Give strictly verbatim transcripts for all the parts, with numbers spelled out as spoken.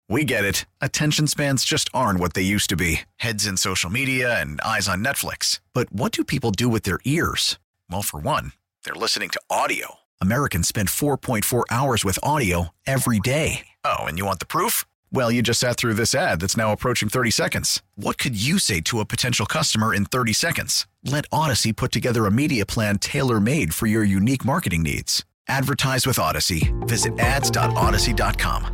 We get it. Attention spans just aren't what they used to be. Heads in social media and eyes on Netflix. But what do people do with their ears? Well, for one, they're listening to audio. Americans spend four point four hours with audio every day. Oh, and you want the proof? Well, you just sat through this ad that's now approaching thirty seconds. What could you say to a potential customer in thirty seconds? Let Odyssey put together a media plan tailor-made for your unique marketing needs. Advertise with Odyssey. Visit ads dot odyssey dot com.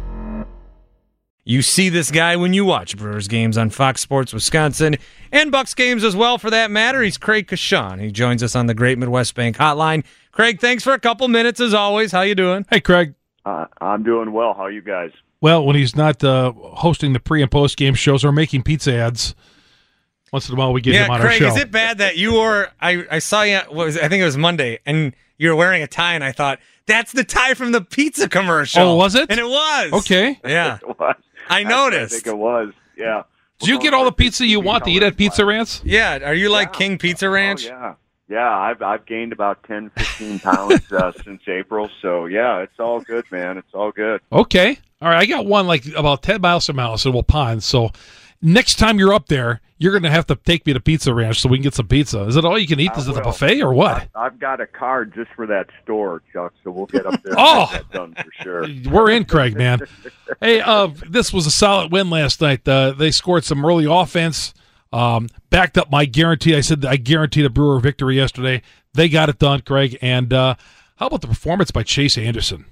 You see this guy when you watch Brewers games on Fox Sports Wisconsin and Bucks games as well, for that matter. He's Craig Kashan. He joins us on the Great Midwest Bank Hotline. Craig, thanks for a couple minutes as always. How you doing? Hey, Craig. Uh, I'm doing well. How are you guys? Well, when he's not uh, hosting the pre- and post-game shows or making pizza ads, once in a while we get yeah, him on Craig, our show. Is it bad that you were, I, I saw you, what was it? I think it was Monday, and you were wearing a tie, and I thought, that's the tie from the pizza commercial. Oh, was it? And it was. Okay. Yeah. It was. I noticed. I think it was, yeah. Did you get all the pizza you want to eat at Pizza Ranch? Yeah. Are you like Yeah. King Pizza Ranch? Oh, yeah. Yeah, I've I've gained about ten, fifteen pounds uh, since April, so yeah, it's all good, man. It's all good. Okay. All right, I got one like about ten miles from my house in Waupun, so next time you're up there, you're going to have to take me to Pizza Ranch so we can get some pizza. Is it all you can eat? I Is it a will. buffet or what? I've, I've got a card just for that store, Chuck, so we'll get up there and Oh! get that done for sure. We're in, Craig, man. Hey, uh, this was a solid win last night. Uh, they scored some early offense, um, backed up my guarantee. I said I guaranteed a Brewer victory yesterday. They got it done, Craig. And uh, how about the performance by Chase Anderson?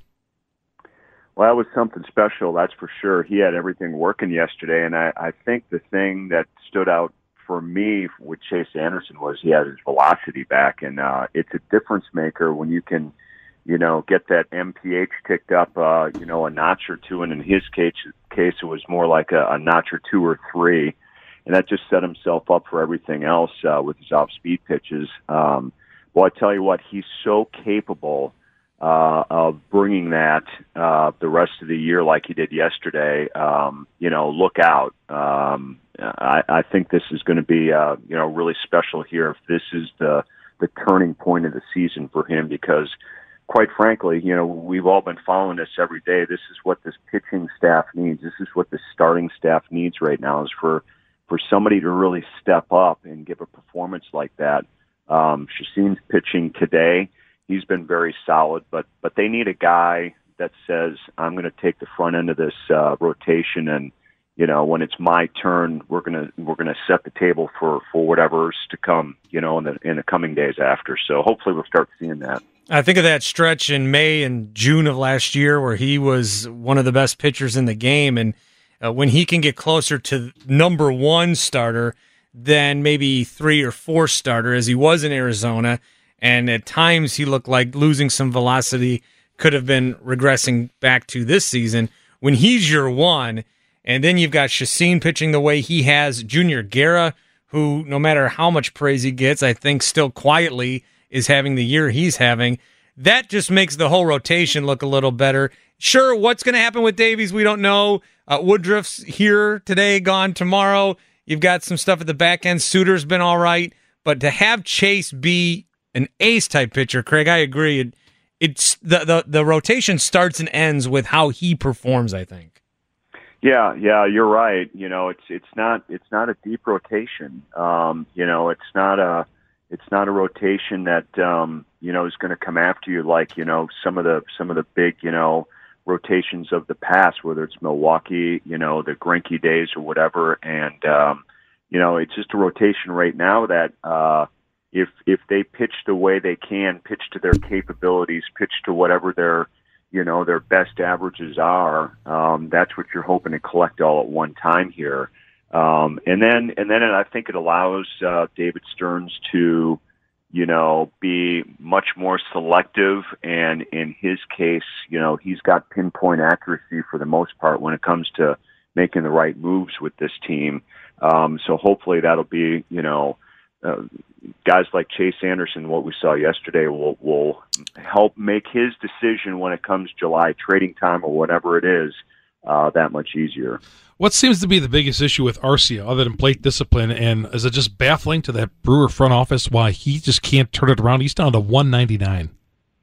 Well, that was something special, that's for sure. He had everything working yesterday, and I, I think the thing that stood out for me with Chase Anderson was he had his velocity back, and uh, it's a difference maker when you can, you know, get that M P H ticked up, uh, you know, a notch or two, and in his case, case it was more like a, a notch or two or three, and that just set himself up for everything else uh, with his off-speed pitches. Um, well, I tell you what, he's so capable Uh, of bringing that uh, the rest of the year like he did yesterday. Um, you know, look out. Um, I, I think this is going to be, uh, you know, really special here if this is the the turning point of the season for him, because, quite frankly, you know, we've all been following this every day. This is what this pitching staff needs. This is what the starting staff needs right now, is for, for somebody to really step up and give a performance like that. Um, Shasin's pitching today. He's been very solid, but but they need a guy that says, I'm going to take the front end of this uh, rotation, and you know, when it's my turn, we're gonna we're gonna set the table for, for whatever's to come, you know, in the in the coming days after. So hopefully we'll start seeing that. I think of that stretch in May and June of last year where he was one of the best pitchers in the game, and uh, when he can get closer to number one starter than maybe three or four starter, as he was in Arizona. And at times he looked like losing some velocity, could have been regressing back to this season. When he's your one, and then you've got Shasin pitching the way he has, Junior Guerra, who no matter how much praise he gets, I think still quietly is having the year he's having. That just makes the whole rotation look a little better. Sure, what's going to happen with Davies, we don't know. Uh, Woodruff's here today, gone tomorrow. You've got some stuff at the back end. Suter's been all right. But to have Chase be an ace-type pitcher, Craig, I agree. It, it's the, the the rotation starts and ends with how he performs, I think. Yeah, yeah, you're right. You know, it's it's not it's not a deep rotation. Um, you know, it's not a it's not a rotation that um, you know is going to come after you like you know some of the some of the big you know rotations of the past, whether it's Milwaukee, you know, the Greinke days or whatever. And um, you know, it's just a rotation right now that. Uh, If if they pitch the way they can, pitch to their capabilities, pitch to whatever their, you know, their best averages are, um, that's what you're hoping to collect all at one time here. Um, and then and then I think it allows uh, David Stearns to, you know, be much more selective. And in his case, you know, he's got pinpoint accuracy for the most part when it comes to making the right moves with this team. Um, so hopefully that'll be, you know, Uh, guys like Chase Anderson, what we saw yesterday, will will help make his decision when it comes July trading time or whatever it is uh, that much easier. What seems to be the biggest issue with Arcia, other than plate discipline, and is it just baffling to that Brewer front office why he just can't turn it around? He's down to one ninety-nine.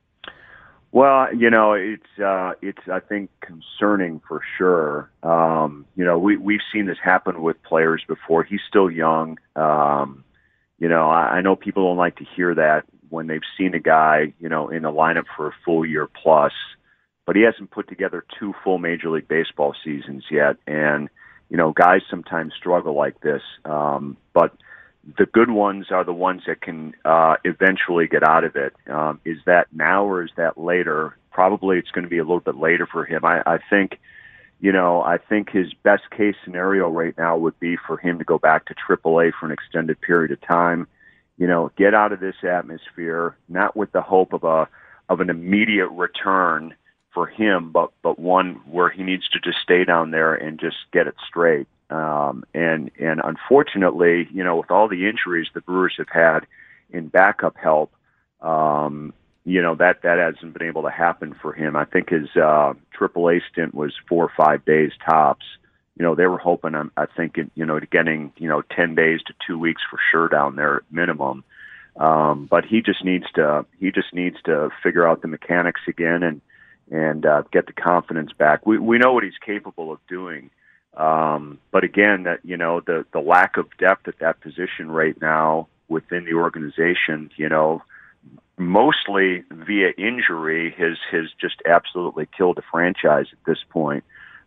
Well, you know, it's uh, it's I think concerning for sure. Um, know, we, we've seen this happen with players before. He's still young. Um, you know, I, I know people don't like to hear that when they've seen a guy, you know, in the lineup for a full year plus, but he hasn't put together two full Major League Baseball seasons yet. And, you know, guys sometimes struggle like this. Um, but the good ones are the ones that can uh, eventually get out of it. Um, is that now or is that later? Probably it's going to be a little bit later for him. I, I think, you know, I think his best case scenario right now would be for him to go back to triple A for an extended period of time. You know, get out of this atmosphere, not with the hope of a of an immediate return for him, but but one where he needs to just stay down there and just get it straight. Um, and and unfortunately, you know, with all the injuries the Brewers have had in backup help, um, you know, that, that hasn't been able to happen for him. I think his uh, triple A stint was four or five days tops. You know, they were hoping, I think, you know, to getting, you know, ten days to two weeks for sure down there at minimum. Um, but he just needs to, he just needs to figure out the mechanics again and, and uh, get the confidence back. We, we know what he's capable of doing. Um, but again, that, you know, the, the lack of depth at that position right now within the organization, you know, mostly via injury has, has just absolutely killed the franchise at this point.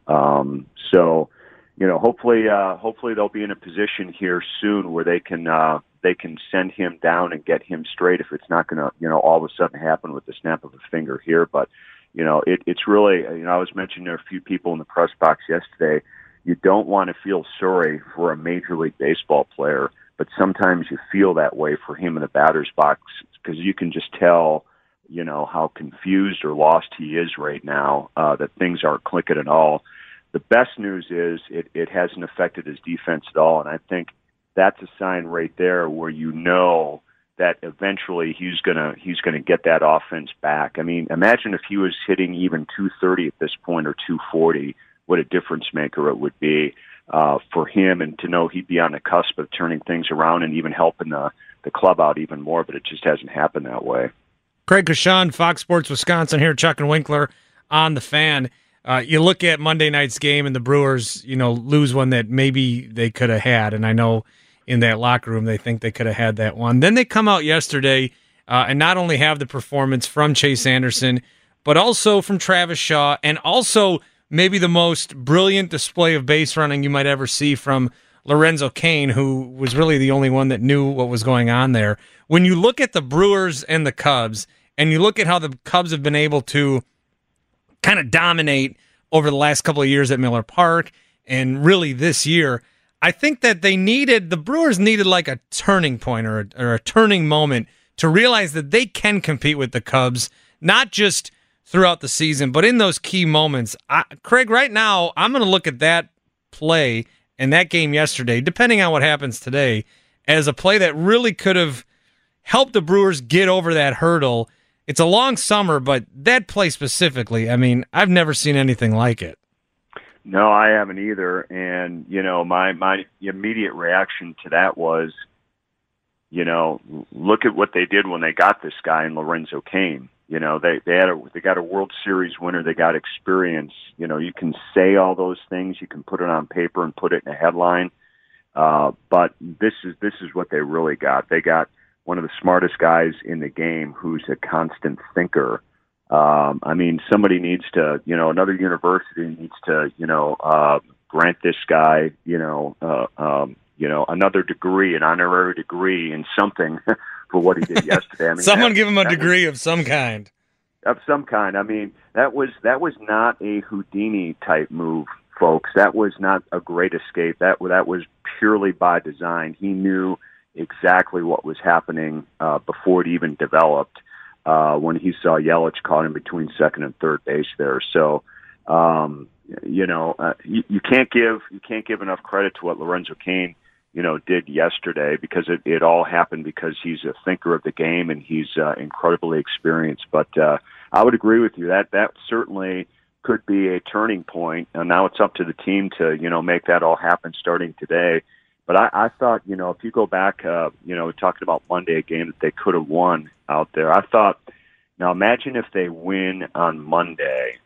Um, so, you know, hopefully, uh, hopefully they'll be in a position here soon where they can, uh, they can send him down and get him straight if it's not going to, you know, all of a sudden happen with the snap of a finger here. But, you know, it, it's really, you know, I was mentioning to a few people in the press box yesterday, you don't want to feel sorry for a Major League Baseball player, but sometimes you feel that way for him in the batter's box because you can just tell, you know, how confused or lost he is right now, uh, that things aren't clicking at all. The best news is it, it hasn't affected his defense at all, and I think that's a sign right there where you know that eventually he's gonna he's gonna get that offense back. I mean, imagine if he was hitting even two thirty at this point or two forty, what a difference maker it would be uh, for him, and to know he'd be on the cusp of turning things around and even helping the, the club out even more, but it just hasn't happened that way. Craig Kashan, Fox Sports Wisconsin here, Chuck and Winkler on The Fan. Uh, you look at Monday night's game and the Brewers, you know, lose one that maybe they could have had, and I know in that locker room they think they could have had that one. Then they come out yesterday uh, and not only have the performance from Chase Anderson, but also from Travis Shaw, and also maybe the most brilliant display of base running you might ever see from Lorenzo Cain, who was really the only one that knew what was going on there. When you look at the Brewers and the Cubs, and you look at how the Cubs have been able to kind of dominate over the last couple of years at Miller Park, and really this year, I think that they needed, the Brewers needed like a turning point or a, or a turning moment to realize that they can compete with the Cubs, not just throughout the season, but in those key moments. I, Craig, right now, I'm going to look at that play and that game yesterday, depending on what happens today, as a play that really could have helped the Brewers get over that hurdle. It's a long summer, but that play specifically, I mean, I've never seen anything like it. No, I haven't either. And, you know, my, my immediate reaction to that was, you know, look at what they did when they got this guy in Lorenzo Cain. You know, they, they had a, they got a World Series winner. They got experience. You know, you can say all those things. You can put it on paper and put it in a headline. Uh, but this is, this is what they really got. They got one of the smartest guys in the game who's a constant thinker. Um, I mean, somebody needs to, you know, another university needs to, you know, uh, grant this guy, you know, uh, um, you know, another degree, an honorary degree in something for what he did yesterday. I mean, Someone that, give him a degree was, of some kind. Of some kind. I mean, that was that was not a Houdini type move, folks. That was not a great escape. That that was purely by design. He knew exactly what was happening uh, before it even developed. Uh, when he saw Yelich caught him between second and third base there, so um, you know uh, you, you can't give you can't give enough credit to what Lorenzo Cain, you know, did yesterday, because it, it all happened because he's a thinker of the game and he's uh, incredibly experienced. But uh, I would agree with you that that certainly could be a turning point, and now it's up to the team to, you know, make that all happen starting today. But I, I thought, you know, if you go back, uh, you know, talking about Monday, a game that they could have won out there, I thought, now imagine if they win on Monday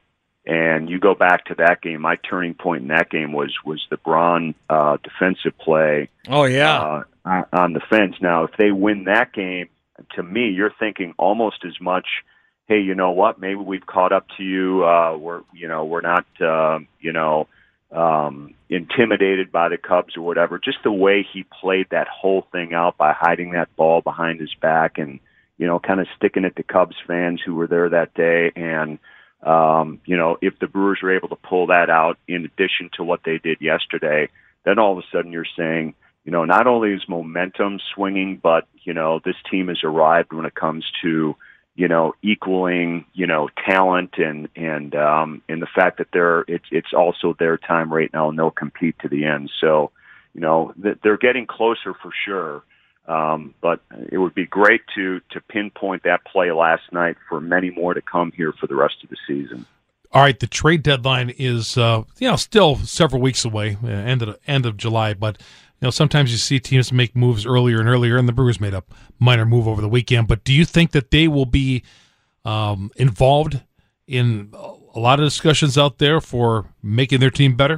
And you go back to that game, my turning point in that game was was the Braun uh, defensive play. Oh, yeah. Uh, on the fence. Now, if they win that game, to me, you're thinking almost as much, hey, you know what, maybe we've caught up to you. Uh, we're, you know, we're not, uh, you know, um, intimidated by the Cubs or whatever. Just the way he played that whole thing out by hiding that ball behind his back and, you know, kind of sticking it to Cubs fans who were there that day. And, um, you know, if the Brewers were able to pull that out in addition to what they did yesterday, then all of a sudden you're saying, you know, not only is momentum swinging, but, you know, this team has arrived when it comes to, you know, equaling, you know, talent and, and, um, and the fact that they're, it's, it's also their time right now and they'll compete to the end. So, you know, they're getting closer for sure. Um, but it would be great to, to pinpoint that play last night for many more to come here for the rest of the season. All right, the trade deadline is, uh, you know, still several weeks away, uh, end of end of July. But you know, sometimes you see teams make moves earlier and earlier, and the Brewers made a minor move over the weekend. But do you think that they will be um, involved in a lot of discussions out there for making their team better?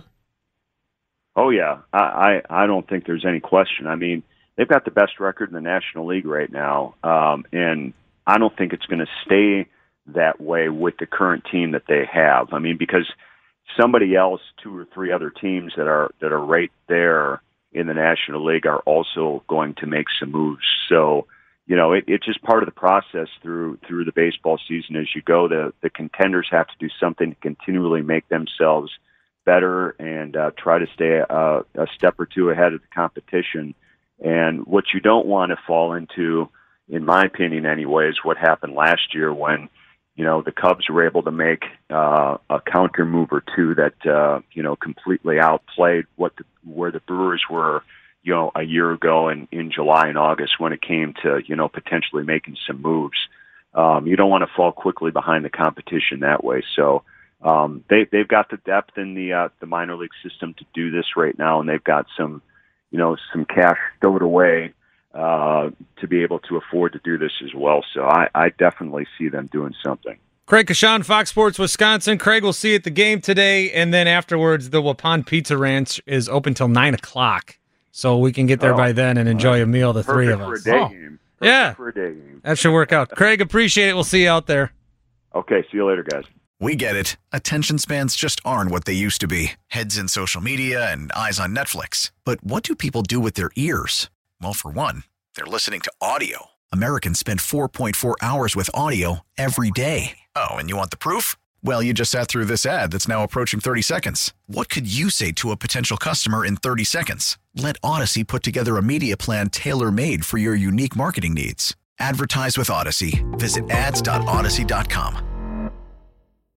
Oh yeah, I I, I don't think there's any question. I mean, they've got the best record in the National League right now, um, and I don't think it's going to stay that way with the current team that they have. I mean, because somebody else, two or three other teams that are that are right there in the National League are also going to make some moves. So, you know, it, it's just part of the process through through the baseball season as you go. The the contenders have to do something to continually make themselves better and uh, try to stay a, a step or two ahead of the competition. And what you don't want to fall into, in my opinion anyway, is what happened last year when, you know, the Cubs were able to make uh, a counter move or two that, uh, you know, completely outplayed what the, where the Brewers were, you know, a year ago in, in July and August when it came to, you know, potentially making some moves. Um, you don't want to fall quickly behind the competition that way. So um, they, they've got the depth in the uh, the minor league system to do this right now, and they've got some, you know, some cash stowed away Uh, to be able to afford to do this as well. So I, I definitely see them doing something. Craig Kashan, Fox Sports Wisconsin. Craig will see you at the game today, and then afterwards the Waupun Pizza Ranch is open till nine o'clock, so we can get there oh, by then and enjoy a meal, the three of us. For a day oh. game. Yeah, for a day game. That should work out. Craig, appreciate it. We'll see you out there. Okay, see you later, guys. We get it. Attention spans just aren't what they used to be. Heads in social media and eyes on Netflix. But what do people do with their ears? Well, for one, they're listening to audio. Americans spend four point four hours with audio every day. Oh, and you want the proof? Well, you just sat through this ad that's now approaching thirty seconds. What could you say to a potential customer in thirty seconds? Let Odyssey put together a media plan tailor-made for your unique marketing needs. Advertise with Odyssey. Visit ads dot odyssey dot com.